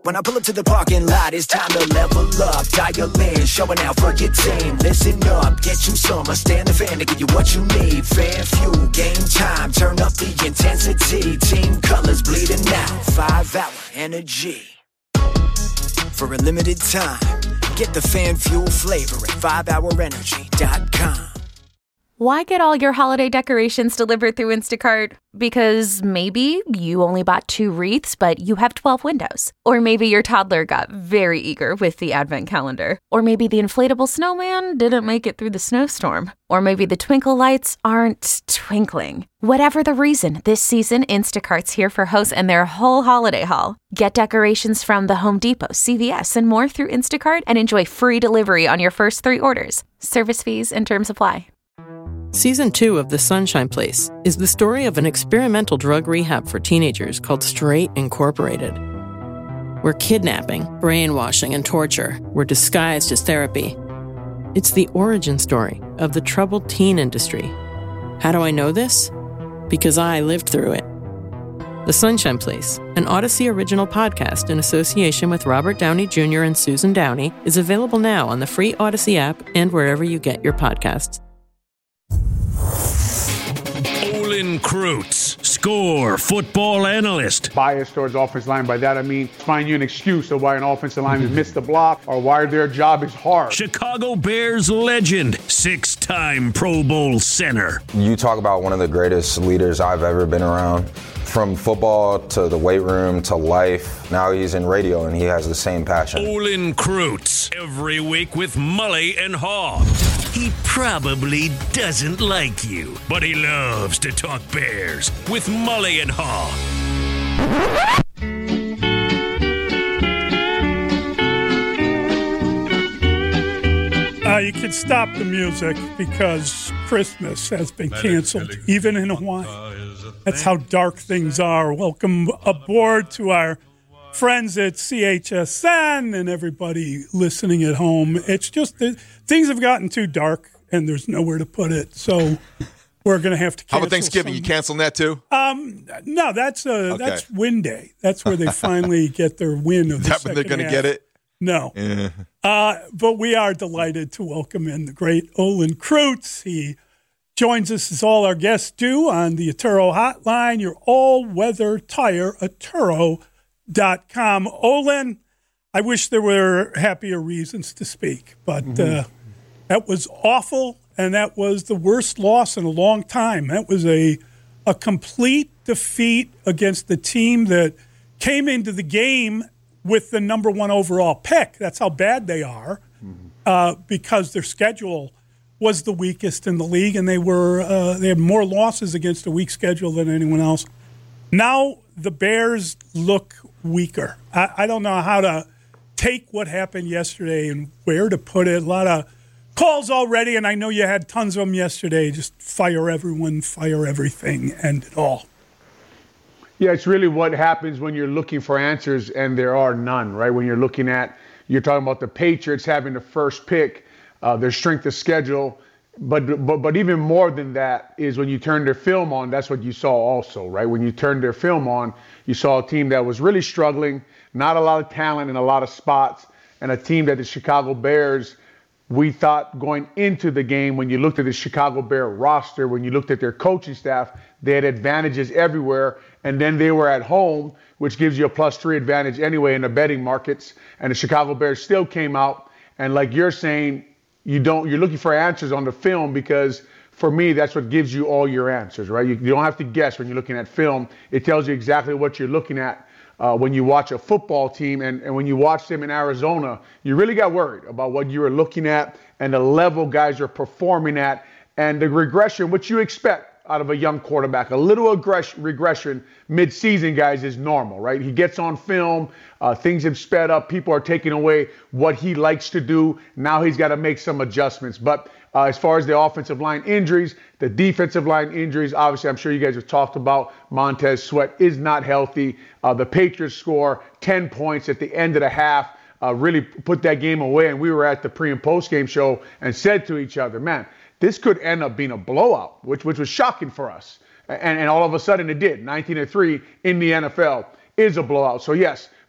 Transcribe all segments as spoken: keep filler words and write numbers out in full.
When I pull up to the parking lot, it's time to level up. Dial in, showing out for your team. Listen up, get you some. I stand the fan to give you what you need. Fan fuel, game time, turn up the intensity. Team colors bleeding out, five hour energy. For a limited time, get the fan fuel flavor at five hour energy dot com. Why get all your holiday decorations delivered through Instacart? Because maybe you only bought two wreaths, but you have twelve windows. Or maybe your toddler got very eager with the advent calendar. Or maybe the inflatable snowman didn't make it through the snowstorm. Or maybe the twinkle lights aren't twinkling. Whatever the reason, this season, Instacart's here for hosts and their whole holiday haul. Get decorations from the Home Depot, C V S, and more through Instacart and enjoy free delivery on your first three orders. Service fees and terms apply. Season two of The Sunshine Place is the story of an experimental drug rehab for teenagers called Straight Incorporated, where kidnapping, brainwashing, and torture were disguised as therapy. It's the origin story of the troubled teen industry. How do I know this? Because I lived through it. The Sunshine Place, an Odyssey original podcast in association with Robert Downey Junior and Susan Downey, is available now on the free Odyssey app and wherever you get your podcasts. Olin Kreutz, Score football analyst. Bias towards offensive line. By that I mean find you an excuse of why an offensive lineman missed the block or why their job is hard. Chicago Bears legend, six-time Pro Bowl center. You talk about one of the greatest leaders I've ever been around. From football to the weight room to life. Now he's in radio and he has the same passion. Olin Kreutz, every week with Mully and Haw. He probably doesn't like you, but he loves to talk Bears with Mully and Haw. Uh, you can stop the music because Christmas has been canceled, even in Hawaii. That's how dark things are. Welcome aboard to our friends at C H S N and everybody listening at home. It's just that things have gotten too dark and there's nowhere to put it. So we're going to have to cancel. How about Thanksgiving? Some. You canceling that too? Um, no, that's uh, okay. that's win day. That's where they finally get their win of Is the that when they're going to get it? No. Yeah. Uh, but we are delighted to welcome in the great Olin Kreutz. He joins us as all our guests do on the Atturo Hotline, your all-weather tire, Atturo dot com. Olin, I wish there were happier reasons to speak, but mm-hmm. uh, that was awful, and that was the worst loss in a long time. That was a a complete defeat against the team that came into the game with the number one overall pick. That's how bad they are, mm-hmm. uh, because their schedule was the weakest in the league, and they were uh, they had more losses against a weak schedule than anyone else. Now the Bears look weaker. I, I don't know how to take what happened yesterday and where to put it. A lot of calls already, and I know you had tons of them yesterday. Just fire everyone, fire everything, end it all. Yeah, it's really what happens when you're looking for answers and there are none, right? When you're looking at, you're talking about the Patriots having the first pick, uh, their strength of schedule. But, but but even more than that is when you turn their film on, that's what you saw also, right? When you turned their film on, you saw a team that was really struggling, not a lot of talent in a lot of spots, and a team that the Chicago Bears, we thought going into the game, when you looked at the Chicago Bear roster, when you looked at their coaching staff, they had advantages everywhere, and then they were at home, which gives you a plus three advantage anyway in the betting markets, and the Chicago Bears still came out, and like you're saying, You don't, you're looking for answers on the film because, for me, that's what gives you all your answers, right? You, you don't have to guess when you're looking at film. It tells you exactly what you're looking at uh, when you watch a football team. And, and when you watch them in Arizona, you really got worried about what you were looking at and the level guys are performing at and the regression, which you expect out of a young quarterback. A little aggress- regression mid-season, guys, is normal, right? He gets on film. Uh, things have sped up. People are taking away what he likes to do. Now he's got to make some adjustments. But uh, as far as the offensive line injuries, the defensive line injuries, obviously, I'm sure you guys have talked about Montez Sweat is not healthy. Uh, the Patriots score ten points at the end of the half, uh, really put that game away. And we were at the pre- and post-game show and said to each other, man, this could end up being a blowout, which which was shocking for us. And, and all of a sudden it did. nineteen to three in the N F L is a blowout. So, yes,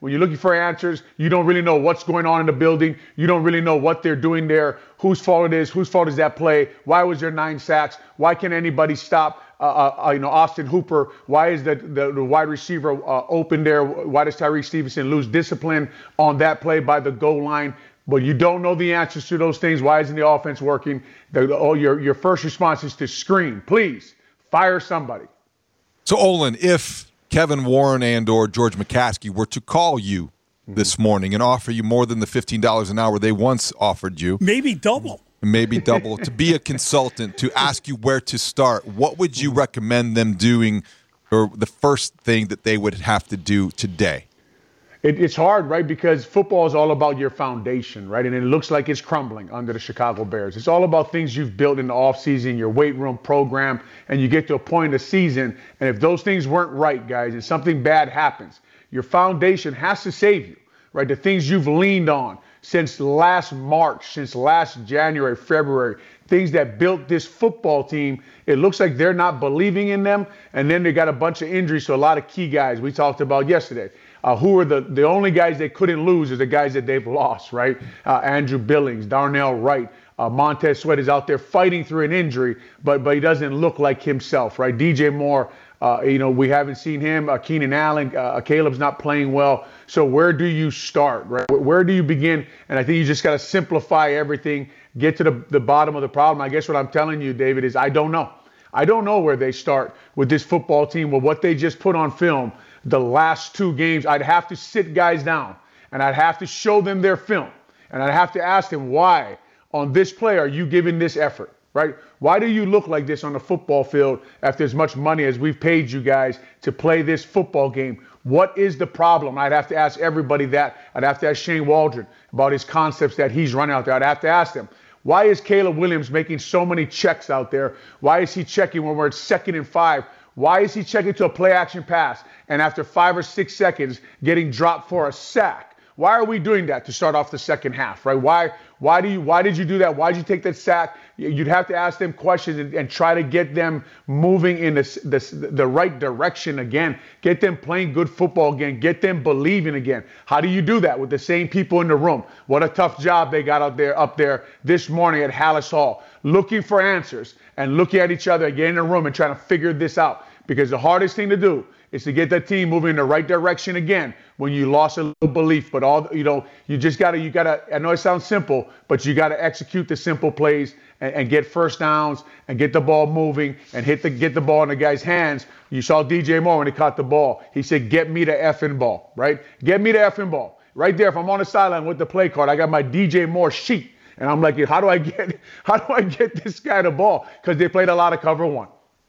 When you're looking for answers, you don't really know what's going on in the building. You don't really know what they're doing there, whose fault it is, whose fault is that play, why was there nine sacks, why can't anybody stop uh, uh, you know, Austin Hooper, why is the, the, the wide receiver uh, open there, why does Tyrique Stevenson lose discipline on that play by the goal line? But you don't know the answers to those things. Why isn't the offense working? The, the, oh, your, your first response is to scream, please, fire somebody. So, Olin, if Kevin Warren and or George McCaskey were to call you mm-hmm. this morning and offer you more than the fifteen dollars an hour they once offered you. Maybe double. Maybe double. To be a consultant, to ask you where to start, what would you recommend them doing, or the first thing that they would have to do today? It, it's hard, right? Because football is all about your foundation, right? And it looks like it's crumbling under the Chicago Bears. It's all about things you've built in the offseason, your weight room program, and you get to a point in the season, and if those things weren't right, guys, and something bad happens, your foundation has to save you, right? The things you've leaned on since last March, since last January, February, things that built this football team, it looks like they're not believing in them, and then they got a bunch of injuries, so a lot of key guys we talked about yesterday. Uh, who are the, the only guys they couldn't lose are the guys that they've lost, right? Uh, Andrew Billings, Darnell Wright, uh, Montez Sweat is out there fighting through an injury, but but he doesn't look like himself, right? D J Moore, uh, you know, we haven't seen him. Uh, Keenan Allen, uh, Caleb's not playing well. So where do you start, right? Where do you begin? And I think you just got to simplify everything, get to the, the bottom of the problem. I guess what I'm telling you, David, is I don't know. I don't know where they start with this football team, with what they just put on film. The last two games, I'd have to sit guys down and I'd have to show them their film. And I'd have to ask them, why on this play are you giving this effort, right? Why do you look like this on the football field after as much money as we've paid you guys to play this football game? What is the problem? I'd have to ask everybody that. I'd have to ask Shane Waldron about his concepts that he's running out there. I'd have to ask them, why is Caleb Williams making so many checks out there? Why is he checking when we're at second and five? Why is he checking to a play action pass and after five or six seconds getting dropped for a sack? Why are we doing that to start off the second half, right? Why why do you why did you do that? Why did you take that sack? You'd have to ask them questions and, and try to get them moving in the, the, the right direction again. Get them playing good football again. Get them believing again. How do you do that with the same people in the room? What a tough job they got out there up there this morning at Hallis Hall, looking for answers and looking at each other again in the room and trying to figure this out. Because the hardest thing to do is to get that team moving in the right direction again when you lost a little belief. But all you know, you just gotta, you gotta. I know it sounds simple, but you gotta execute the simple plays and, and get first downs and get the ball moving and hit the get the ball in the guy's hands. You saw D J Moore when he caught the ball. He said, "Get me the effing ball, right? Get me the effing ball." Right there, if I'm on the sideline with the play card, I got my D J Moore sheet, and I'm like, how do I get, how do I get this guy the ball? Because they played a lot of cover one.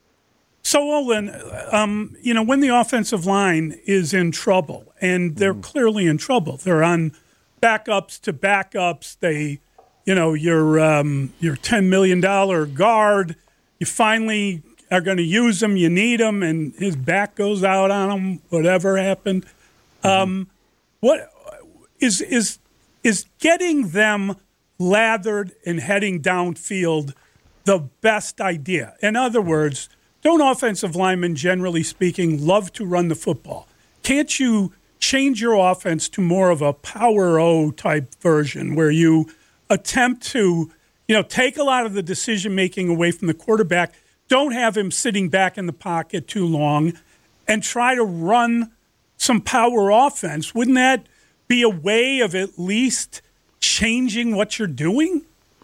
So, Olin, um, you know, when the offensive line is in trouble, and they're mm. clearly in trouble, they're on backups to backups. They, you know, your um, your ten million dollars guard, you finally are going to use him, you need him, and his back goes out on him, whatever happened. Mm. Um, what is is is getting them lathered and heading downfield the best idea? In other words, don't offensive linemen, generally speaking, love to run the football? Can't you change your offense to more of a power O type version where you attempt to, you know, take a lot of the decision-making away from the quarterback, don't have him sitting back in the pocket too long, and try to run some power offense? Wouldn't that be a way of at least changing what you're doing?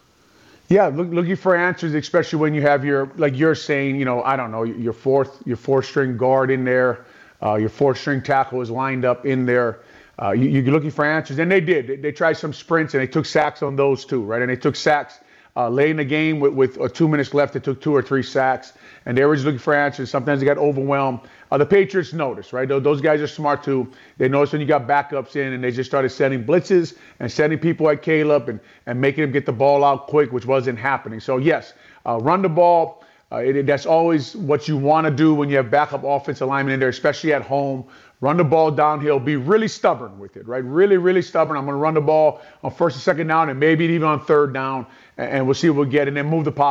Yeah, look, looking for answers, especially when you have your, like you're saying, you know, I don't know, your fourth, your fourth string guard in there, uh, your fourth string tackle is lined up in there. Uh, you, you're looking for answers, and they did. They, they tried some sprints, and they took sacks on those too, right? And they took sacks uh, late in the game with, with uh, two minutes left. They took two or three sacks, and they were just looking for answers. Sometimes they got overwhelmed. Uh, the Patriots noticed, right? Those, those guys are smart too. They noticed when you got backups in, and they just started sending blitzes and sending people at Caleb and, and making him get the ball out quick, which wasn't happening. So, yes, uh, run the ball. Uh, it, that's always what you want to do when you have backup offensive linemen in there, especially at home. Run the ball downhill. Be really stubborn with it, right? Really, really stubborn. I'm going to run the ball on first and second down and maybe even on third down, and, and we'll see what we get. And then move the pocket.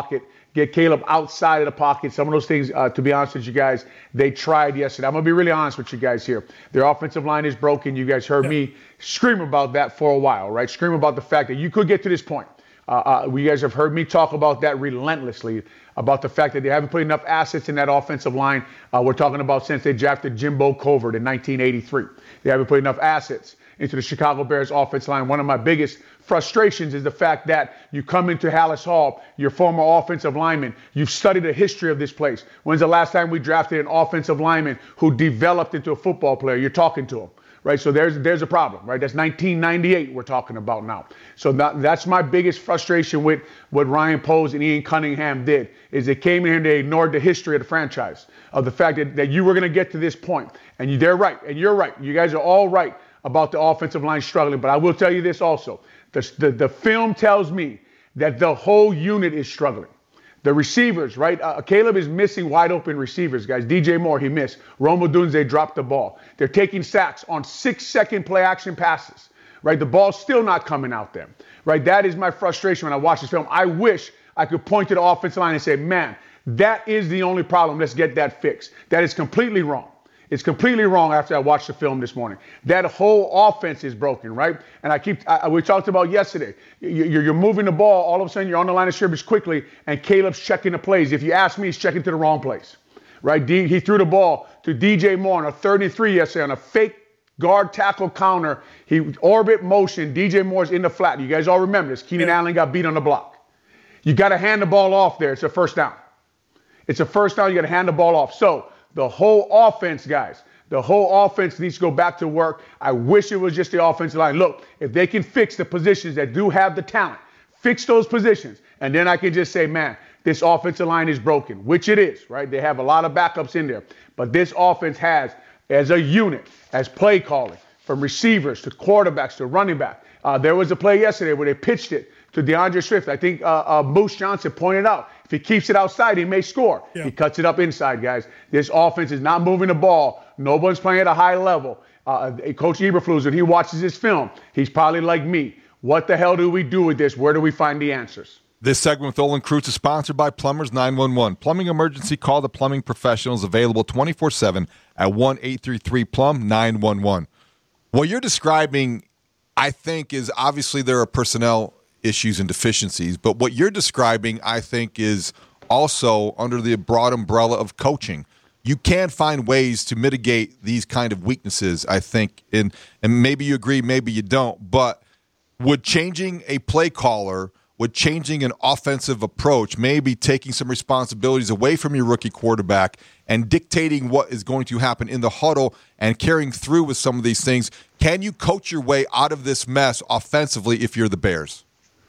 get Caleb outside of the pocket. Some of those things, uh, to be honest with you guys, they tried yesterday. I'm going to be really honest with you guys here. Their offensive line is broken. You guys heard yeah. me scream about that for a while, right? Scream about the fact that you could get to this point. Uh, uh, you guys have heard me talk about that relentlessly, about the fact that they haven't put enough assets in that offensive line. Uh, we're talking about since they drafted Jimbo Covert in nineteen eighty-three. They haven't put enough assets into the Chicago Bears offensive line. One of my biggest frustrations is the fact that you come into Halas Hall, your former offensive lineman, you've studied the history of this place. When's the last time we drafted an offensive lineman who developed into a football player? You're talking to him. Right, so there's there's a problem, right? That's nineteen ninety-eight we're talking about now. So that, that's my biggest frustration with what Ryan Poles and Ian Cunningham did, is they came in here and they ignored the history of the franchise, of the fact that, that you were going to get to this point. And you, they're right, and you're right. You guys are all right about the offensive line struggling. But I will tell you this also. The, the, the film tells me that the whole unit is struggling. The receivers, right? Uh, Caleb is missing wide open receivers, guys. D J Moore, he missed. Rome Odunze dropped the ball. They're taking sacks on six-second play action passes, right? The ball's still not coming out there, right? That is my frustration when I watch this film. I wish I could point to the offensive line and say, man, that is the only problem. Let's get that fixed. That is completely wrong. It's completely wrong after I watched the film this morning. That whole offense is broken, right? And I keep, I, we talked about yesterday. You're, you're moving the ball. All of a sudden, you're on the line of scrimmage quickly, and Caleb's checking the plays. If you ask me, he's checking to the wrong place, right? D, he threw the ball to D J Moore on a third and three yesterday on a fake guard tackle counter. He orbit motion. D J Moore's in the flat. You guys all remember this. Keenan yeah. Allen got beat on the block. You got to hand the ball off there. It's a first down. It's a first down. You got to hand the ball off. So, the whole offense, guys, the whole offense needs to go back to work. I wish it was just the offensive line. Look, if they can fix the positions that do have the talent, fix those positions, and then I can just say, man, this offensive line is broken, which it is, right? They have a lot of backups in there. But this offense has, as a unit, as play calling, from receivers to quarterbacks to running back. Uh, there was a play yesterday where they pitched it to DeAndre Swift. I think uh, uh, Moose Johnson pointed out, if he keeps it outside, he may score. Yeah. He cuts it up inside, guys. This offense is not moving the ball. No one's playing at a high level. Uh, Coach Eberflus, when he watches this film, he's probably like me. What the hell do we do with this? Where do we find the answers? This segment with Olin Kreutz is sponsored by Plumbers nine one one. Plumbing emergency, call the plumbing professionals, available twenty-four seven at one eight three three plumb nine one one. What you're describing, I think, is obviously there are personnel issues and deficiencies, but what you're describing, I think, is also under the broad umbrella of coaching. You can find ways to mitigate these kind of weaknesses, I think, and, and maybe you agree, maybe you don't, but would changing a play caller, would changing an offensive approach, maybe taking some responsibilities away from your rookie quarterback and dictating what is going to happen in the huddle and carrying through with some of these things, can you coach your way out of this mess offensively if you're the Bears?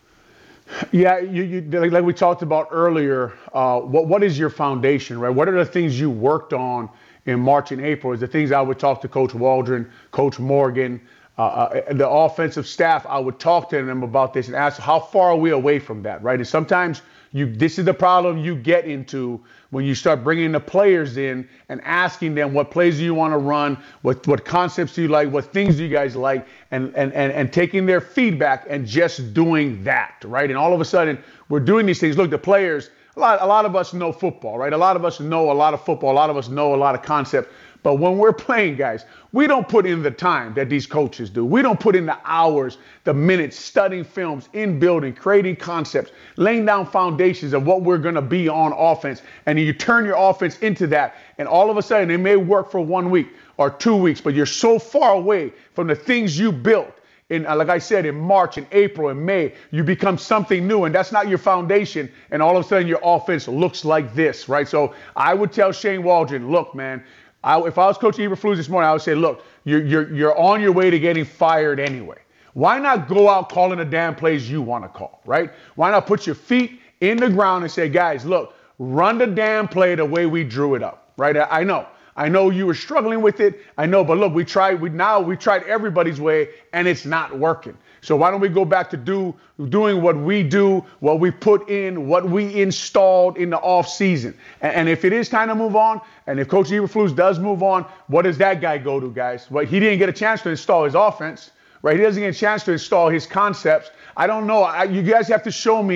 Yeah, you, you, like we talked about earlier, uh, what what is your foundation, right? What are the things you worked on in March and April? Is the things I would talk to Coach Waldron, Coach Morgan, uh, uh, the offensive staff. I would talk to them about this and ask, how far are we away from that, right? And sometimes you, this is the problem you get into when you start bringing the players in and asking them what plays do you want to run, what what concepts do you like, what things do you guys like, and and and, and taking their feedback and just doing that, right? And all of a sudden, we're doing these things. Look, the players, a lot, a lot of us know football, right? A lot of us know a lot of football. A lot of us know a lot of concepts. But when we're playing, guys, we don't put in the time that these coaches do. We don't put in the hours, the minutes, studying films, in building, creating concepts, laying down foundations of what we're going to be on offense. And you turn your offense into that. And all of a sudden, it may work for one week or two weeks, but you're so far away from the things you built. In, like I said, in March and April and May, you become something new, and that's not your foundation. And all of a sudden, your offense looks like this, right? So I would tell Shane Waldron, look, man, I, if I was Coach Eberflus this morning, I would say, look, you're, you're, you're on your way to getting fired anyway. Why not go out calling the damn plays you want to call, right? Why not put your feet in the ground and say, guys, look, run the damn play the way we drew it up, right? I, I know. I know you were struggling with it. I know, but look, we tried, we now we tried everybody's way, and it's not working. So why don't we go back to do doing what we do, what we put in, what we installed in the off season. And, and if it is time to move on, and if Coach Eberflus does move on, what does that guy go to, guys? Well, he didn't get a chance to install his offense, right? He doesn't get a chance to install his concepts. I don't know. I, you guys have to show me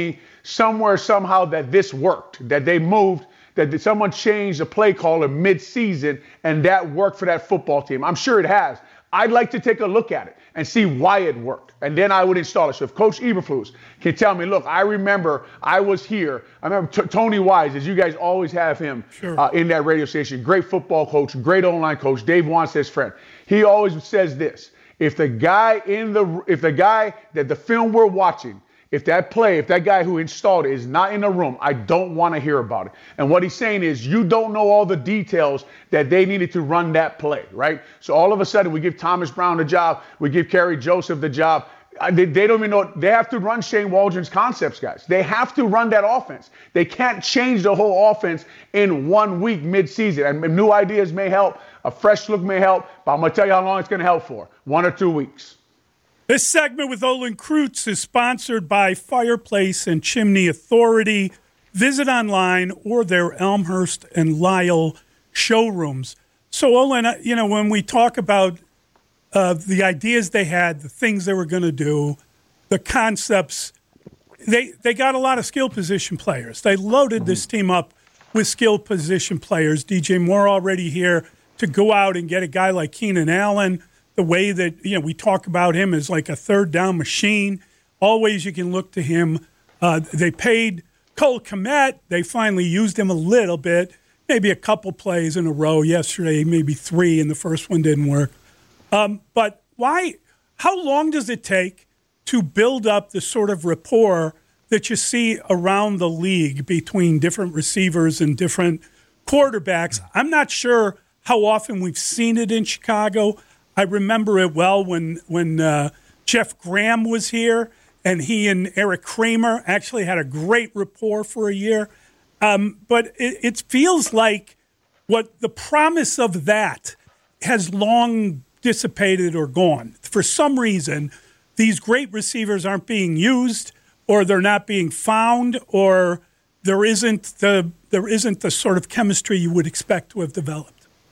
somewhere, somehow that this worked, that they moved, that someone changed the play caller mid-season and that worked for that football team. I'm sure it has. I'd like to take a look at it and see why it worked. And then I would install it. So if Coach Eberflus can tell me, look, I remember I was here. I remember T- Tony Wise, as you guys always have him sure. uh, in that radio station. Great football coach, great online coach. Dave Wanstead's friend. He always says this. If the guy in the, if the guy that the film we're watching, if that play, if that guy who installed it is not in the room, I don't want to hear about it. And what he's saying is you don't know all the details that they needed to run that play, right? So all of a sudden we give Thomas Brown the job, we give Kerry Joseph the job. They, they don't even know. They have to run Shane Waldron's concepts, guys. They have to run that offense. They can't change the whole offense in one week mid-season. And new ideas may help. A fresh look may help. But I'm going to tell you how long it's going to help for. One or two weeks. This segment with Olin Kreutz is sponsored by Fireplace and Chimney Authority. Visit online or their Elmhurst and Lisle showrooms. So, Olin, you know, when we talk about uh, the ideas they had, the things they were going to do, the concepts, they they got a lot of skill position players. They loaded mm-hmm. this team up with skill position players. D J Moore already here to go out and get a guy like Keenan Allen. The way that, you know, we talk about him as like a third down machine. Always you can look to him. Uh, they paid Cole Kmet. They finally used him a little bit, maybe a couple plays in a row yesterday, maybe three, and the first one didn't work. Um, but why? How long does it take to build up the sort of rapport that you see around the league between different receivers and different quarterbacks? I'm not sure how often we've seen it in Chicago. I remember it well when when uh, Jeff Graham was here, and he and Eric Kramer actually had a great rapport for a year. Um, but it, it feels like what the promise of that has long dissipated or gone. For some reason, these great receivers aren't being used, or they're not being found, or there isn't the there isn't the sort of chemistry you would expect to have developed.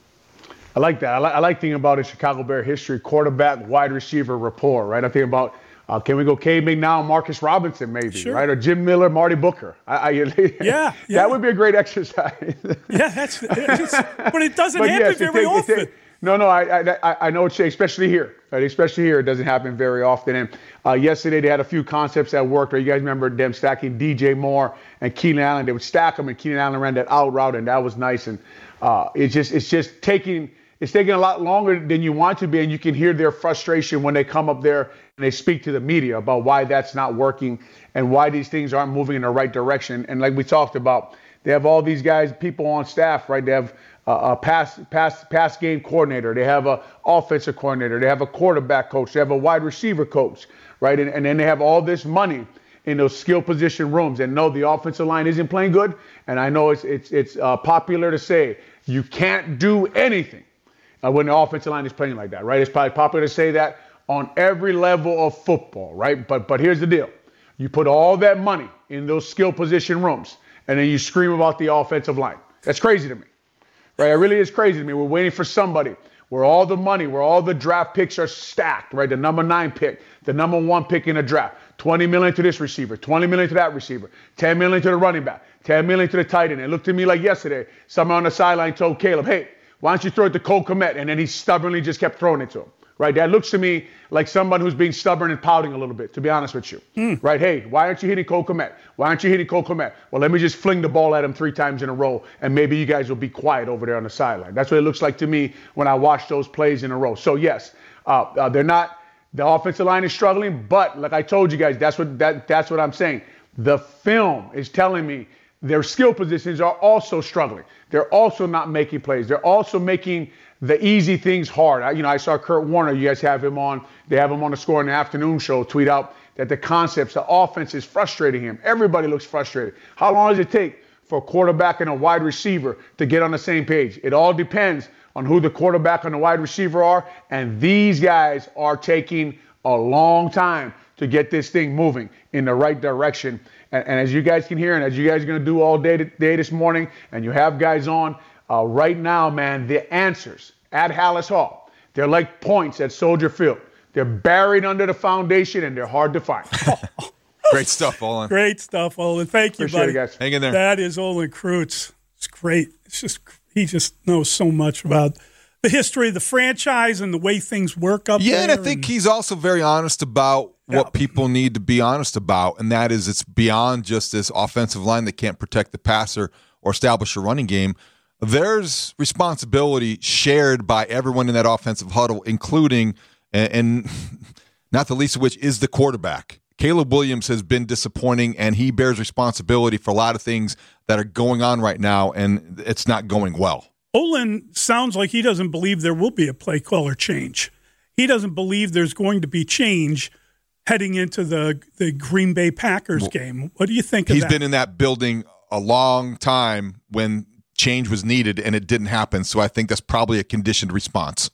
I like that. I like, I like thinking about in Chicago Bear history, quarterback, wide receiver rapport, right? I think about, uh, can we go Cade McNown, Marcus Robinson maybe, sure. right? Or Jim Miller, Marty Booker. I, I, yeah, yeah. That would be a great exercise. yeah, that's, it's, but it doesn't but happen yes, very it, often. It, no, no, I, I, I know it's especially here, right? Especially here, it doesn't happen very often. And uh, yesterday they had a few concepts that worked. Right? You guys remember them stacking D J Moore and Keenan Allen. They would stack them, and Keenan Allen ran that out route, and that was nice. And uh, it's just, it's just taking. It's taking a lot longer than you want to be, and you can hear their frustration when they come up there and they speak to the media about why that's not working and why these things aren't moving in the right direction. And like we talked about, they have all these guys, people on staff, right? They have a, a pass, pass, pass game coordinator. They have a offensive coordinator. They have a quarterback coach. They have a wide receiver coach, right? And, and then they have all this money in those skill position rooms. And no, the offensive line isn't playing good. And I know it's it's it's uh, popular to say you can't do anything Uh, when the offensive line is playing like that, right? It's probably popular to say that on every level of football, right? But but here's the deal. You put all that money in those skill position rooms, and then you scream about the offensive line. That's crazy to me, right? It really is crazy to me. We're waiting for somebody where all the money, where all the draft picks are stacked, right? The number nine pick, the number one pick in the draft, twenty million to this receiver, twenty million to that receiver, ten million to the running back, ten million to the tight end. It looked to me like yesterday, someone on the sideline told Caleb, hey, why don't you throw it to Cole Kmet? And then he stubbornly just kept throwing it to him, right? That looks to me like someone who's being stubborn and pouting a little bit, to be honest with you, mm. right? Hey, why aren't you hitting Cole Kmet? Why aren't you hitting Cole Kmet? Well, let me just fling the ball at him three times in a row, and maybe you guys will be quiet over there on the sideline. That's what it looks like to me when I watch those plays in a row. So, yes, uh, uh, they're not – the offensive line is struggling, but like I told you guys, that's what that that's what I'm saying. The film is telling me their skill positions are also struggling. They're also not making plays. They're also making the easy things hard. I, you know, I saw Kurt Warner. You guys have him on. They have him on the Score in the Afternoon show. Tweet out that the concepts, the offense is frustrating him. Everybody looks frustrated. How long does it take for a quarterback and a wide receiver to get on the same page? It all depends on who the quarterback and the wide receiver are. And these guys are taking a long time to get this thing moving in the right direction. And, and as you guys can hear, and as you guys are going to do all day, day this morning, and you have guys on, uh, right now, man, the answers at Hallis Hall, they're like points at Soldier Field. They're buried under the foundation, and they're hard to find. Great stuff, Olin. Great stuff, Olin. Thank you, Appreciate buddy. it, guys. Hang in there. That is Olin Kreutz. It's great. It's just he just knows so much about the history of the franchise and the way things work up Yeah, there. and I think and, he's also very honest about Yeah. what people need to be honest about, and that is it's beyond just this offensive line that can't protect the passer or establish a running game. There's responsibility shared by everyone in that offensive huddle, including, and, and not the least of which, is the quarterback. Caleb Williams has been disappointing, and he bears responsibility for a lot of things that are going on right now, and it's not going well. Olin sounds like he doesn't believe there will be a play caller change. He doesn't believe there's going to be change heading into the, the Green Bay Packers game. What do you think of He's that? been in that building a long time when change was needed, and it didn't happen, so I think that's probably a conditioned response.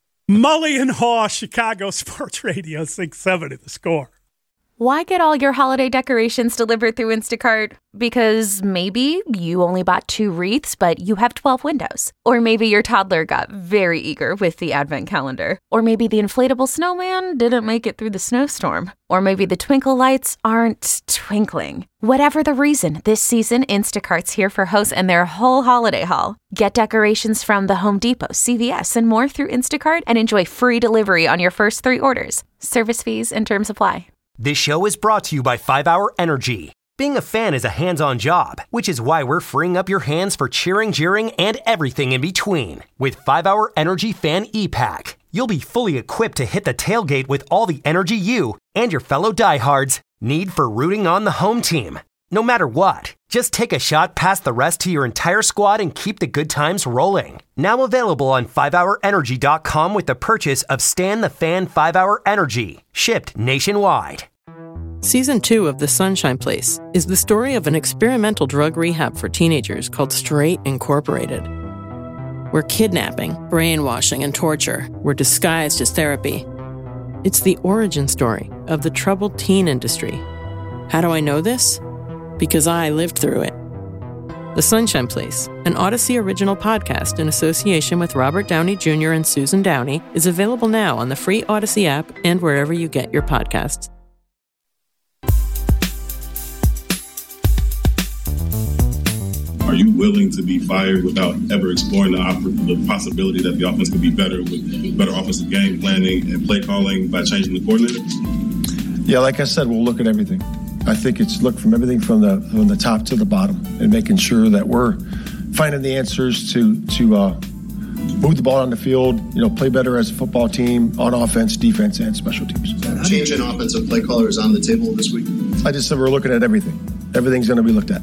Mully and Haw, Chicago Sports Radio, six seventy, The Score. Why get all your holiday decorations delivered through Instacart? Because maybe you only bought two wreaths, but you have twelve windows. Or maybe your toddler got very eager with the advent calendar. Or maybe the inflatable snowman didn't make it through the snowstorm. Or maybe the twinkle lights aren't twinkling. Whatever the reason, this season, Instacart's here for hosts and their whole holiday haul. Get decorations from the Home Depot, C V S, and more through Instacart and enjoy free delivery on your first three orders. Service fees and terms apply. This show is brought to you by five hour Energy. Being a fan is a hands-on job, which is why we're freeing up your hands for cheering, jeering, and everything in between. With five hour Energy Fan E-Pack, you'll be fully equipped to hit the tailgate with all the energy you and your fellow diehards need for rooting on the home team. No matter what, just take a shot past the rest to your entire squad and keep the good times rolling. Now available on five hour energy dot com with the purchase of Stan the Fan five hour Energy, shipped nationwide. Season two of The Sunshine Place is the story of an experimental drug rehab for teenagers called Straight Incorporated, where kidnapping, brainwashing, and torture were disguised as therapy. It's the origin story of the troubled teen industry. How do I know this? Because I lived through it. The Sunshine Place, an Odyssey original podcast in association with Robert Downey Junior and Susan Downey, is available now on the free Odyssey app and wherever you get your podcasts. Are you willing to be fired without ever exploring the, op- the possibility that the offense could be better with better offensive game planning and play calling by changing the coordinator? Yeah, like I said, we'll look at everything. I think it's look from everything from the from the top to the bottom and making sure that we're finding the answers to to uh, move the ball on the field, you know, play better as a football team on offense, defense, and special teams. Change an offensive play caller is on the table this week. I just said we're looking at everything. Everything's going to be looked at.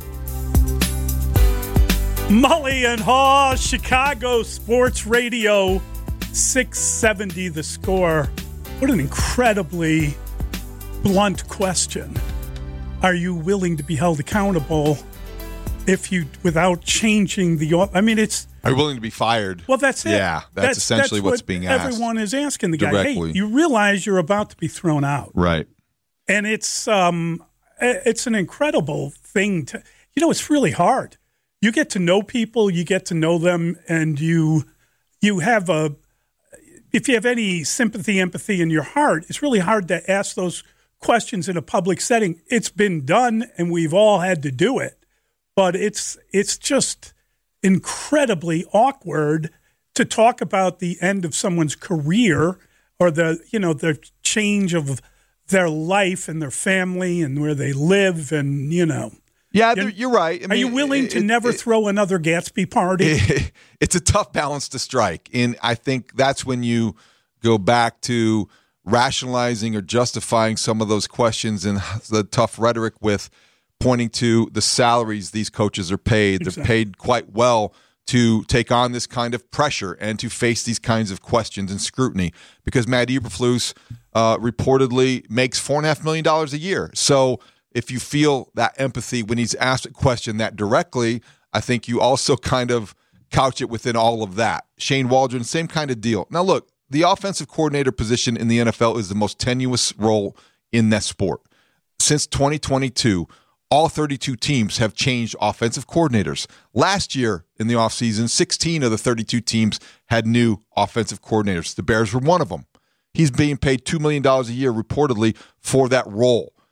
Mully and Haw, Chicago Sports Radio, six seventy The Score. What an incredibly blunt question. Are you willing to be held accountable if you, without changing the, I mean, it's. Are you willing to be fired? Well, that's it. Yeah, that's, that's essentially that's what's what being asked. Everyone is asking the guy, directly. hey, you realize you're about to be thrown out. Right. And it's um, it's an incredible thing to, you know, it's really hard. You get to know people, you get to know them, and you you have a, if you have any sympathy, empathy in your heart, it's really hard to ask those questions in a public setting. It's been done, and we've all had to do it. But it's it's just incredibly awkward to talk about the end of someone's career or the, you know, the change of their life and their family and where they live and, you know. Yeah, you're, you're right. I mean, are you willing it, to it, never it, throw another Gatsby party? It, it's a tough balance to strike. And I think that's when you go back to rationalizing or justifying some of those questions and the tough rhetoric with pointing to the salaries these coaches are paid. Exactly. They're paid quite well to take on this kind of pressure and to face these kinds of questions and scrutiny, because Matt Eberflus uh, reportedly makes four and a half million dollars a year. So if you feel that empathy when he's asked a question that directly, I think you also kind of couch it within all of that. Shane Waldron, same kind of deal. Now, look, the offensive coordinator position in the N F L is the most tenuous role in that sport. Since twenty twenty-two, all thirty-two teams have changed offensive coordinators. Last year in the offseason, sixteen of the thirty-two teams had new offensive coordinators. The Bears were one of them. He's being paid two million dollars a year reportedly for that role.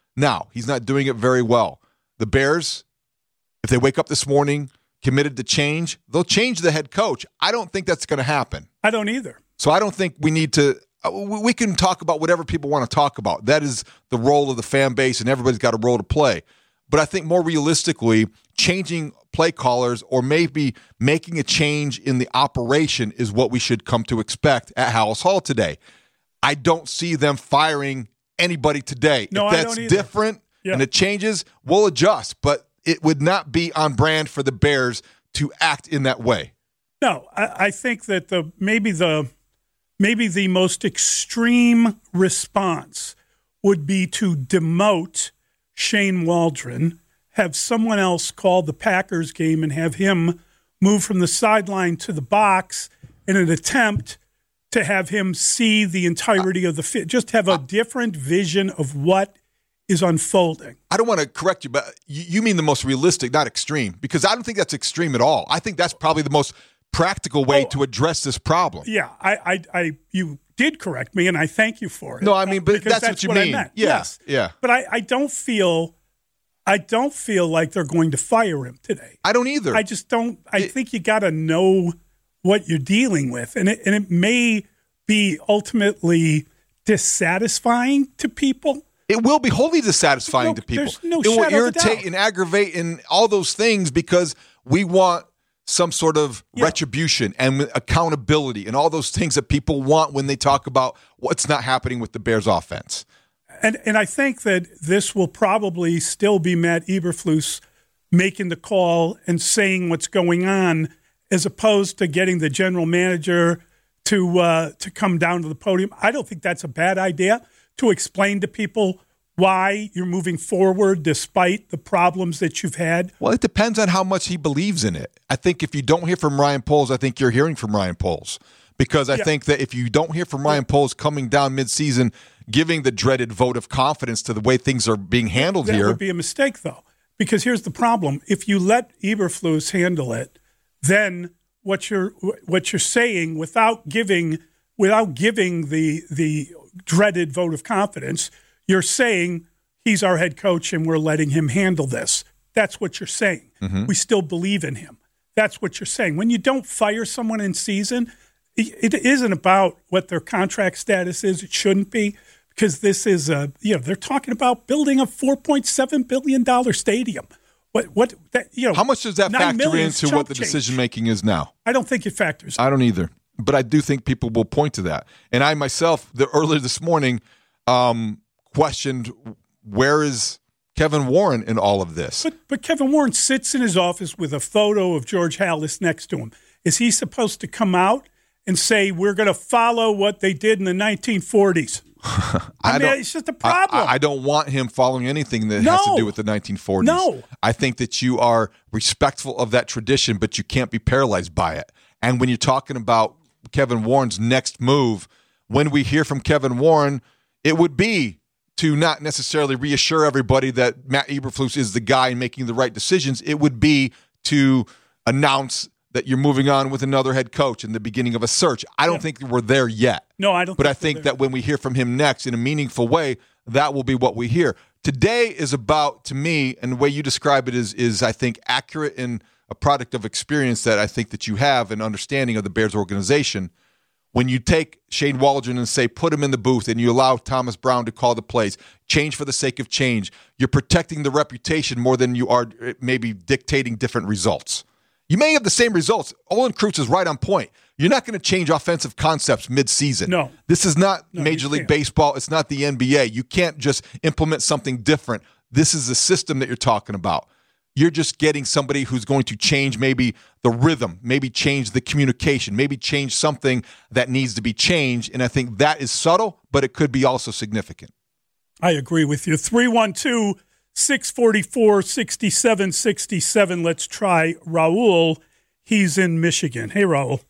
Now, he's not doing it very well. The Bears, if they wake up this morning committed to change, they'll change the head coach. I don't think that's going to happen. I don't either. So I don't think we need to – we can talk about whatever people want to talk about. That is the role of the fan base, and everybody's got a role to play. But I think more realistically, changing play callers or maybe making a change in the operation is what we should come to expect at Halas Hall today. I don't see them firing anybody today. No, if that's I don't either. different yeah. and it changes, we'll adjust. But it would not be on brand for the Bears to act in that way. No, I, I think that the maybe the maybe the most extreme response would be to demote Shane Waldron, have someone else call the Packers game and have him move from the sideline to the box in an attempt to have him see the entirety of the fit. Just have a different vision of what is unfolding. I don't want to correct you, but you mean the most realistic, not extreme, because I don't think that's extreme at all. I think that's probably the most practical way oh, to address this problem. Yeah, I, I, I, you did correct me, and I thank you for it. No, I mean, but that's, that's what you what mean. I meant. Yeah, yes, yeah. But I, I don't feel, I don't feel like they're going to fire him today. I don't either. I just don't. I it, think you got to know what you're dealing with, and it, and it may be ultimately dissatisfying to people. It will be wholly dissatisfying no, to people. There's no it will irritate doubt. and aggravate and all those things because we want some sort of yeah. retribution and accountability and all those things that people want when they talk about what's not happening with the Bears offense. And and I think that this will probably still be Matt Eberflus making the call and saying what's going on, as opposed to getting the general manager to uh, to come down to the podium. I don't think that's a bad idea, to explain to people why you're moving forward despite the problems that you've had. Well, it depends on how much he believes in it. I think if you don't hear from Ryan Poles, I think you're hearing from Ryan Poles. Because I yeah. think that if you don't hear from Ryan Poles coming down midseason, giving the dreaded vote of confidence to the way things are being handled that here. That would be a mistake, though. Because here's the problem. If you let Eberflus handle it, then what you're what you're saying without giving without giving the the dreaded vote of confidence, you're saying he's our head coach and we're letting him handle this. That's what you're saying. Mm-hmm. We still believe in him. That's what you're saying. When you don't fire someone in season, it isn't about what their contract status is. It shouldn't be, because this is a, you know, they're talking about building a four point seven billion dollars stadium. What, what, that, you know, how much does that factor into what the decision making is now? I don't think it factors. I don't either. But I do think people will point to that. And I myself, the, earlier this morning, um, questioned where is Kevin Warren in all of this? But, but Kevin Warren sits in his office with a photo of George Halas next to him. Is he supposed to come out and say, we're going to follow what they did in the nineteen forties? I, I mean, it's just a problem. I, I don't want him following anything that no. has to do with the nineteen forties. No. I think that you are respectful of that tradition, but you can't be paralyzed by it. And when you're talking about Kevin Warren's next move, when we hear from Kevin Warren, it would be to not necessarily reassure everybody that Matt Eberflus is the guy making the right decisions. It would be to announce that you're moving on with another head coach in the beginning of a search. I don't yeah. think we're there yet. No, I don't But think I think that when we hear from him next in a meaningful way, that will be what we hear. Today is about, to me, and the way you describe it is, is I think, accurate and a product of experience that I think that you have and understanding of the Bears organization. When you take Shane Waldron and say, put him in the booth, and you allow Thomas Brown to call the plays, change for the sake of change, you're protecting the reputation more than you are maybe dictating different results. You may have the same results. Olin Kreutz is right on point. You're not going to change offensive concepts mid-season. No. This is not no, Major League Baseball. It's not the N B A. You can't just implement something different. This is the system that you're talking about. You're just getting somebody who's going to change maybe the rhythm, maybe change the communication, maybe change something that needs to be changed. And I think that is subtle, but it could be also significant. I agree with you. three one two, six four four, six seven six seven. Let's try Raul. He's in Michigan. Hey, Raul.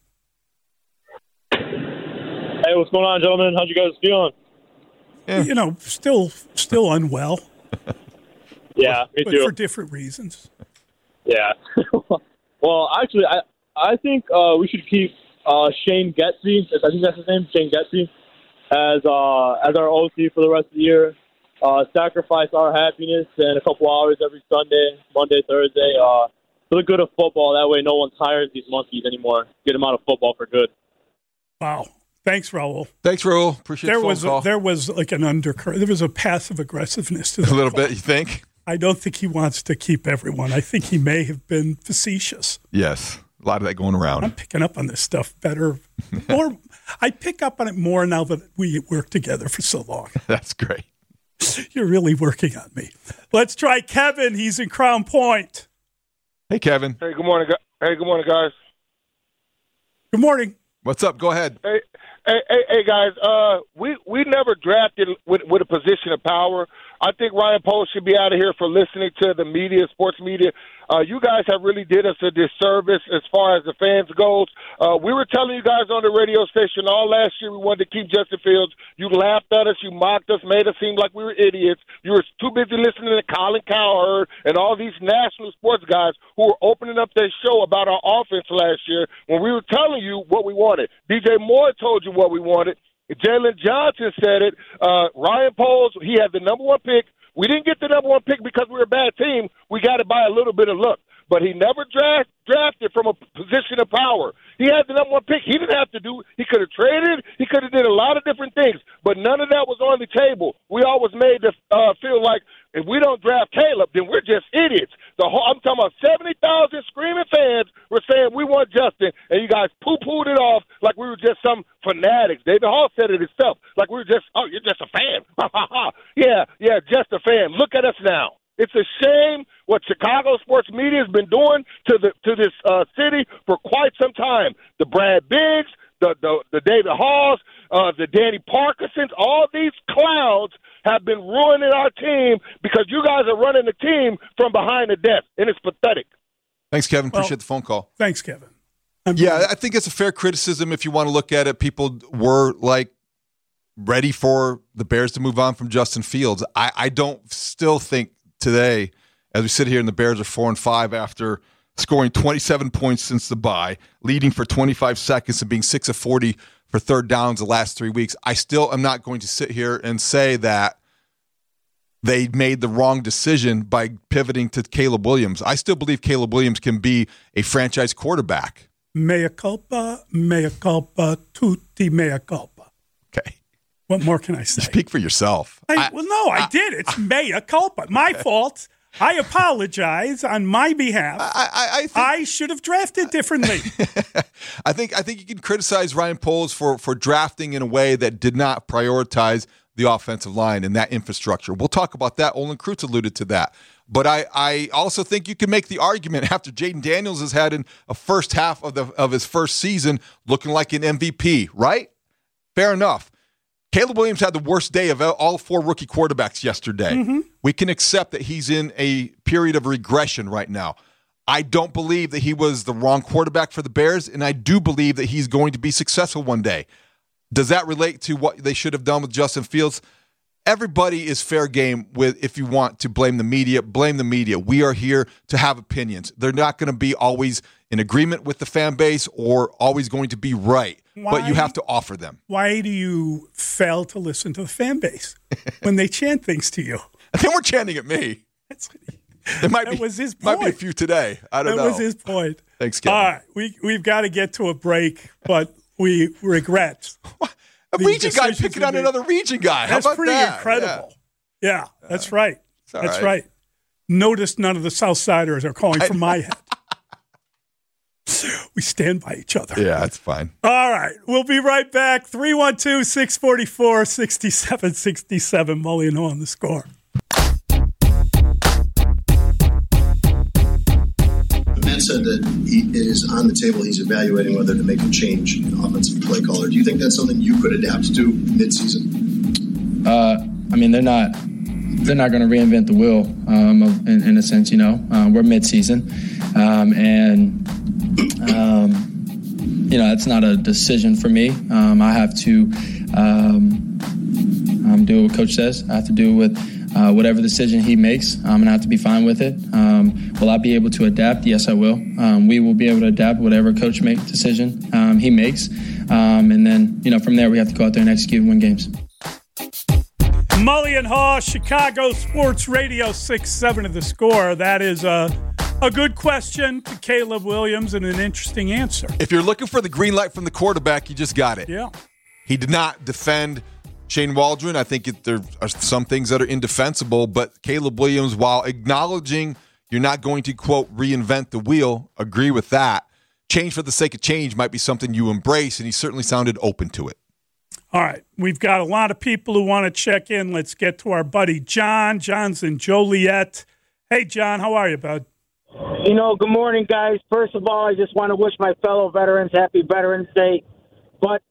Hey, what's going on, gentlemen? How'd you guys feeling? Yeah. You know, still still unwell. Yeah, me but too. For different reasons. Yeah. Well, actually, I I think uh, we should keep uh, Shane Getsy, I think that's his name, Shane Getsy, as uh, as our O C for the rest of the year. uh, sacrifice our happiness and a couple hours every Sunday, Monday, Thursday, uh, for the good of football. That way no one tires these monkeys anymore. Get them out of football for good. Wow. Thanks, Raul. Thanks, Raul. Appreciate there the phone was call. A, there was like an undercurrent. There was a passive aggressiveness to that a little call. bit, you think? I don't think he wants to keep everyone. I think he may have been facetious. Yes. A lot of that going around. I'm picking up on this stuff better. More, I pick up on it more now that we work together for so long. That's great. You're really working on me. Let's try Kevin. He's in Crown Point. Hey, Kevin. Hey, good morning. Hey, good morning, guys. Good morning. What's up? Go ahead. Hey, hey, hey, hey guys. Uh, we we never drafted with with a position of power. I think Ryan Poles should be out of here for listening to the media, sports media. Uh, you guys have really did us a disservice as far as the fans goes. Uh, we were telling you guys on the radio station all last year we wanted to keep Justin Fields. You laughed at us. You mocked us, made us seem like we were idiots. You were too busy listening to Colin Cowherd and all these national sports guys who were opening up their show about our offense last year when we were telling you what we wanted. D J Moore told you what we wanted. Jalen Johnson said it. Uh, Ryan Poles, he had the number one pick. We didn't get the number one pick because we were a bad team. We got it by a little bit of luck. But he never draft, drafted from a position of power. He had the number one pick. He didn't have to do – he could have traded. He could have did a lot of different things. But none of that was on the table. We always made to uh, feel like if we don't draft Caleb, then we're just idiots. The whole, I'm talking about seventy thousand screaming fans were saying we want Justin, and you guys poo-pooed it off like we were just some fanatics. David Hall said it himself, like we were just, oh, you're just a fan. yeah, yeah, just a fan. Look at us now. It's a shame what Chicago sports media has been doing to the to this uh, city for quite some time. The Brad Biggs, the the, the David Halls, uh, the Danny Parkinsons, all these clowns have been ruining our team because you guys are running the team from behind the desk, and it's pathetic. Thanks, Kevin. Well, Appreciate the phone call. Thanks, Kevin. I'm yeah, I think it's a fair criticism if you want to look at it. People were like ready for the Bears to move on from Justin Fields. I, I don't still think today, as we sit here and the Bears are four and five after scoring twenty-seven points since the bye, leading for twenty-five seconds and being six of forty for third downs the last three weeks. I still am not going to sit here and say that they made the wrong decision by pivoting to Caleb Williams. I still believe Caleb Williams can be a franchise quarterback. Mea culpa, mea culpa, tutti mea culpa. Okay. What more can I say? Speak for yourself. I, I, well, no, I, I did. It's mea culpa. My okay. fault. I apologize on my behalf. I, I, I, think, I should have drafted differently. I think I think you can criticize Ryan Poles for, for drafting in a way that did not prioritize the offensive line and that infrastructure. We'll talk about that. Olin Kreutz alluded to that. But I, I also think you can make the argument after Jaden Daniels has had in a first half of the of his first season looking like an M V P, right? Fair enough. Caleb Williams had the worst day of all four rookie quarterbacks yesterday. Mm-hmm. We can accept that he's in a period of regression right now. I don't believe that he was the wrong quarterback for the Bears, and I do believe that he's going to be successful one day. Does that relate to what they should have done with Justin Fields? Everybody is fair game with if you want to blame the media, blame the media. We are here to have opinions. They're not going to be always in agreement with the fan base or always going to be right, why, but you have to offer them. Why do you fail to listen to the fan base when they chant things to you? They weren't chanting at me. That's, it might that be, was his point. Might be a few today. I don't that know. That was his point. Thanks, Kevin. All right, we, we've got to get to a break, but we regret. A region guy picking on another region guy. How That's about pretty that? incredible. Yeah, yeah that's right. That's right. right. Notice none of the Southsiders are calling from my head. We stand by each other. Yeah, that's fine. All right. We'll be right back. three one two, six four four, six seven six seven. Mully and Haugh on The Score. Matt said that he, it is on the table. He's evaluating whether to make a change in offensive play caller. Do you think that's something you could adapt to midseason? Uh, I mean, they're not they're not going to reinvent the wheel um, in, in a sense. You know, uh, we're midseason, um, and um, you know, it's not a decision for me. Um, I have to um, um, do what Coach says. I have to do with. Uh, whatever decision he makes, I'm going to have to be fine with it. Um, will I be able to adapt? Yes, I will. Um, we will be able to adapt whatever coach make decision um, he makes. Um, and then, you know, from there, we have to go out there and execute and win games. Mully and Haw, Chicago Sports Radio, six seven of the Score. That is a, a good question to Caleb Williams and an interesting answer. If you're looking for the green light from the quarterback, you just got it. Yeah. He did not defend Shane Waldron. I think it, there are some things that are indefensible, but Caleb Williams, while acknowledging you're not going to, quote, reinvent the wheel, agree with that. Change for the sake of change might be something you embrace, and he certainly sounded open to it. All right, we've got a lot of people who want to check in. Let's get to our buddy John. John's in Joliet. Hey, John, how are you, bud? You know, good morning, guys. First of all, I just want to wish my fellow veterans happy Veterans Day. But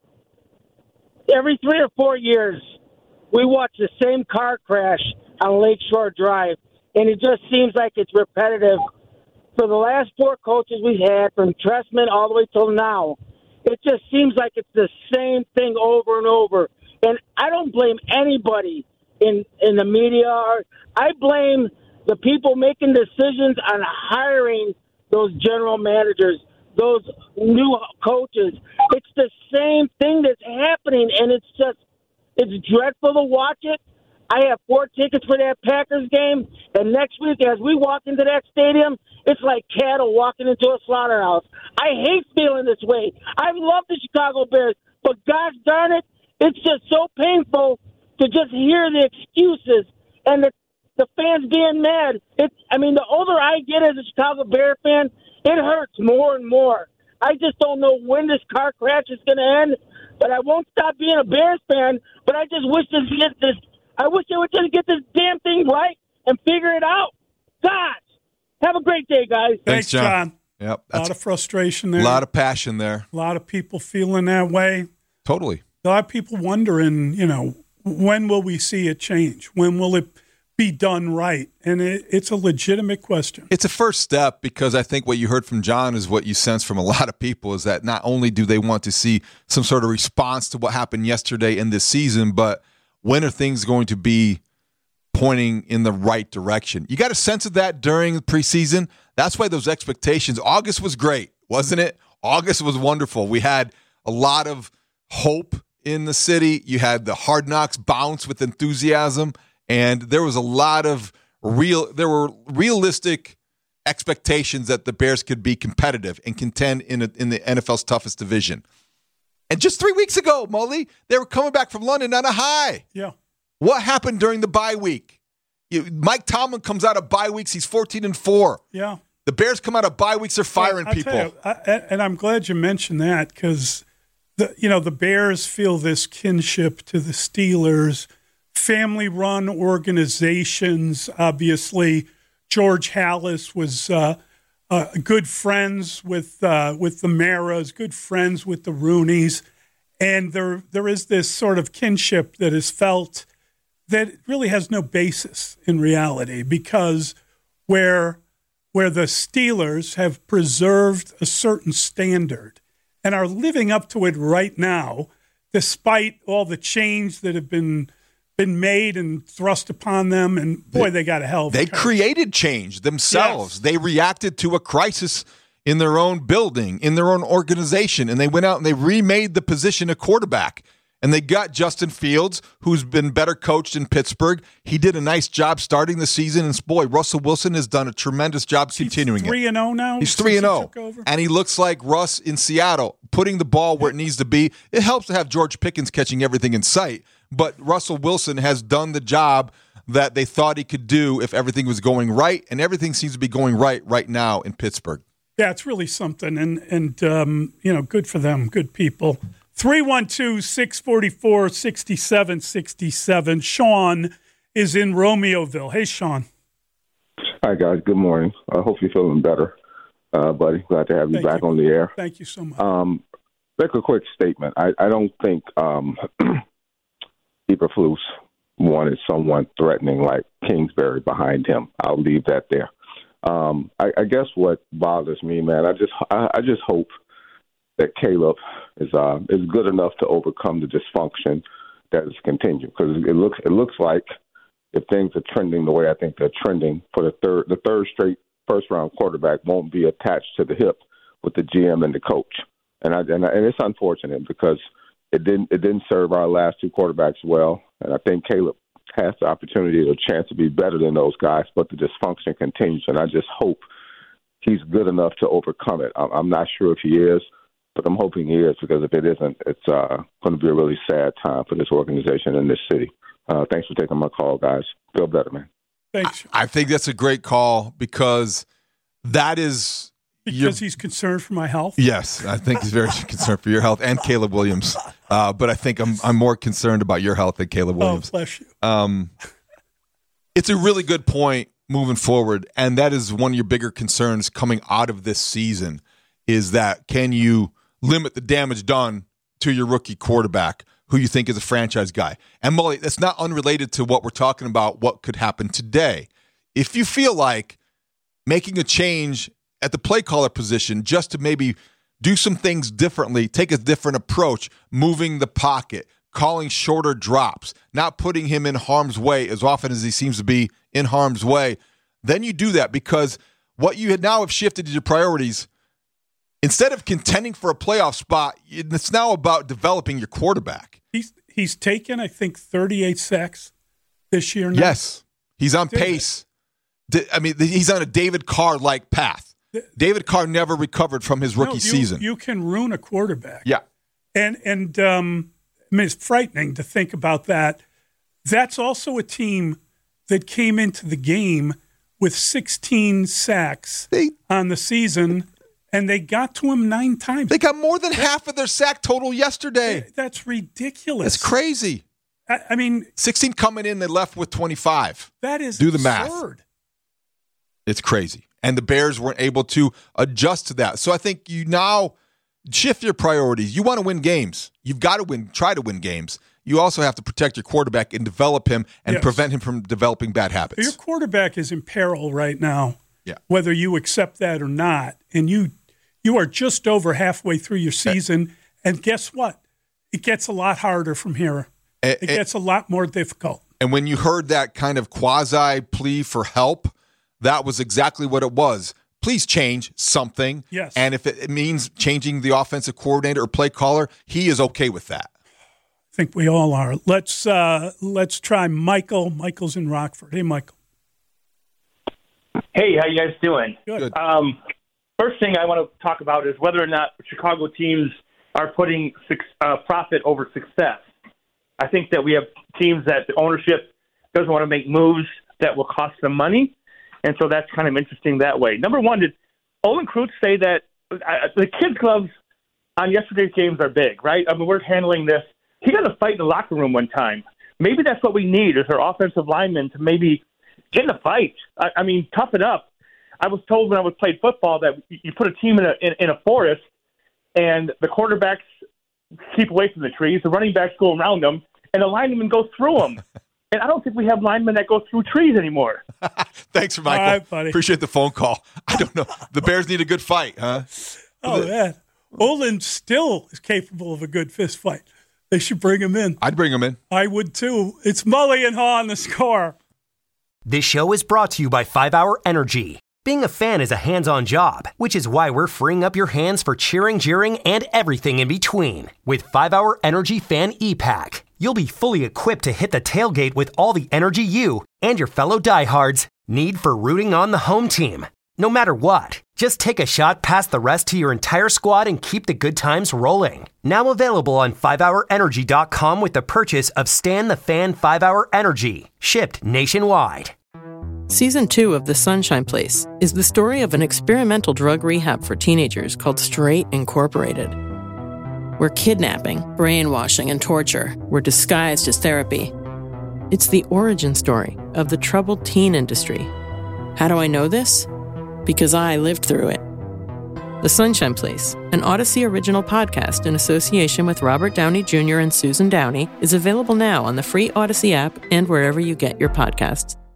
every three or four years, we watch the same car crash on Lakeshore Drive, and it just seems like it's repetitive. For the last four coaches we've had, from Trestman all the way till now, it just seems like it's the same thing over and over. And I don't blame anybody in, in the media. I blame the people making decisions on hiring those general managers, those new coaches. It's the same thing that's happening, and it's just, it's dreadful to watch it. I have four tickets for that Packers game, and next week as we walk into that stadium, it's like cattle walking into a slaughterhouse. I hate feeling this way. I love the Chicago Bears, but gosh darn it, it's just so painful to just hear the excuses and the, the fans being mad. It, I mean, the older I get as a Chicago Bear fan, it hurts more and more. I just don't know when this car crash is going to end, but I won't stop being a Bears fan, but I just wish this get this I wish they would just get this damn thing right and figure it out. Gosh, have a great day, guys. Thanks, John. John. Yep, a lot of frustration there. A lot of passion there. A lot of people feeling that way. Totally. A lot of people wondering, you know, when will we see it change? When will it be done right? And it, it's a legitimate question. It's a first step, because I think what you heard from John is what you sense from a lot of people, is that not only do they want to see some sort of response to what happened yesterday in this season, but when are things going to be pointing in the right direction? You got a sense of that during the preseason. That's why those expectations. August was great, wasn't it? August was wonderful. We had a lot of hope in the city. You had the Hard Knocks bounce with enthusiasm, and there was a lot of real. There were realistic expectations that the Bears could be competitive and contend in a, in the N F L's toughest division. And just three weeks ago, Mully, they were coming back from London on a high. Yeah. What happened during the bye week? You, Mike Tomlin comes out of bye weeks. He's fourteen and four. Yeah. The Bears come out of bye weeks. They're firing well, people. You, I, and I'm glad you mentioned that, because the you know the Bears feel this kinship to the Steelers, family-run organizations. Obviously, George Halas was uh, uh, good friends with uh, with the Maras, good friends with the Rooneys, and there there is this sort of kinship that is felt that really has no basis in reality, because where where the Steelers have preserved a certain standard and are living up to it right now, despite all the change that have been been made and thrust upon them, and boy, they, they got a hell of a They coach. created change themselves. Yes. They reacted to a crisis in their own building, in their own organization, and they went out and they remade the position of quarterback. And they got Justin Fields, who's been better coached in Pittsburgh. He did a nice job starting the season, and boy, Russell Wilson has done a tremendous job continuing three it. and oh now. He's three and oh, and he looks like Russ in Seattle, putting the ball where it needs to be. It helps to have George Pickens catching everything in sight, but Russell Wilson has done the job that they thought he could do if everything was going right, and everything seems to be going right right now in Pittsburgh. Yeah, it's really something, and and um, you know, good for them, good people. three one two, six four four, six seven six seven. Sean is in Romeoville. Hey, Sean. Hi, guys. Good morning. I hope you're feeling better, uh, buddy. Glad to have you Thank back you. on the air. Thank you so much. Um, make a quick statement. I, I don't think um, Eberflus wanted someone threatening like Kingsbury behind him. I'll leave that there. Um, I, I guess what bothers me, man, I just I, I just hope that Caleb is uh, is good enough to overcome the dysfunction that is continued, because it looks it looks like if things are trending the way I think they're trending, for the third the third straight first round quarterback won't be attached to the hip with the G M and the coach, and I, and, I, and it's unfortunate because it didn't it didn't serve our last two quarterbacks well, and I think Caleb has the opportunity or chance to be better than those guys, but the dysfunction continues, and I just hope he's good enough to overcome it. I'm not sure if he is, but I'm hoping he is, because if it isn't, it's uh, going to be a really sad time for this organization and this city. Uh, thanks for taking my call, guys. Feel better, man. Thanks. I think that's a great call, because that is because your, he's concerned for my health. Yes, I think he's very concerned for your health and Caleb Williams. Uh, but I think I'm I'm more concerned about your health than Caleb Williams. Oh, bless you. Um, it's a really good point moving forward, and that is one of your bigger concerns coming out of this season. Is that can you limit the damage done to your rookie quarterback, who you think is a franchise guy? And Mully, that's not unrelated to what we're talking about, what could happen today. If you feel like making a change at the play caller position just to maybe do some things differently, take a different approach, moving the pocket, calling shorter drops, not putting him in harm's way as often as he seems to be in harm's way, then you do that, because what you had now have shifted to your priorities. Instead of contending for a playoff spot, it's now about developing your quarterback. He's he's taken, I think, thirty-eight sacks this year now. Yes, he's on pace. I mean, he's on a David Carr-like path. David Carr never recovered from his rookie no, you, season. You can ruin a quarterback. Yeah. And, and um, I mean, it's frightening to think about that. That's also a team that came into the game with sixteen sacks they, on the season, and they got to him nine times. They got more than half of their sack total yesterday. That's ridiculous. That's crazy. I, I mean, sixteen coming in, they left with twenty-five. That is Do the absurd. math. It's crazy. And the Bears weren't able to adjust to that. So I think you now shift your priorities. You want to win games. You've got to win, try to win games. You also have to protect your quarterback and develop him and yes. prevent him from developing bad habits. Your quarterback is in peril right now, yeah. whether you accept that or not. And you you are just over halfway through your season. And guess what? It gets a lot harder from here. And, it gets a lot more difficult. And when you heard that kind of quasi plea for help, that was exactly what it was. Please change something. Yes. And if it means changing the offensive coordinator or play caller, he is okay with that. I think we all are. Let's uh, let's try Michael. Michael's in Rockford. Hey, Michael. Hey, how you guys doing? Good. Um, first thing I want to talk about is whether or not Chicago teams are putting uh, profit over success. I think that we have teams that the ownership doesn't want to make moves that will cost them money. And so that's kind of interesting that way. Number one, did Olin Kreutz say that uh, the kids' gloves on yesterday's games are big, right? I mean, we're handling this. He got a fight in the locker room one time. Maybe that's what we need is our offensive linemen to maybe get in a fight. I, I mean, tough it up. I was told when I was playing football that you put a team in a in, in a forest and the quarterbacks keep away from the trees, the running backs go around them, and the linemen go through them. And I don't think we have linemen that go through trees anymore. Thanks, for Michael. All right, buddy. Appreciate the phone call. I don't know. The Bears need a good fight, huh? Oh, man. Olin still is capable of a good fist fight. They should bring him in. I'd bring him in. I would, too. It's Mully and Haw on the Score. This show is brought to you by five hour Energy. Being a fan is a hands-on job, which is why we're freeing up your hands for cheering, jeering, and everything in between. With five hour Energy Fan E-Pack, you'll be fully equipped to hit the tailgate with all the energy you and your fellow diehards need for rooting on the home team. No matter what, just take a shot past the rest to your entire squad and keep the good times rolling. Now available on five hour energy dot com with the purchase of Stan the Fan five hour Energy, shipped nationwide. Season two of The Sunshine Place is the story of an experimental drug rehab for teenagers called Straight Incorporated, where kidnapping, brainwashing, and torture were disguised as therapy. It's the origin story of the troubled teen industry. How do I know this? Because I lived through it. The Sunshine Place, an Odyssey original podcast in association with Robert Downey Junior and Susan Downey, is available now on the free Odyssey app and wherever you get your podcasts.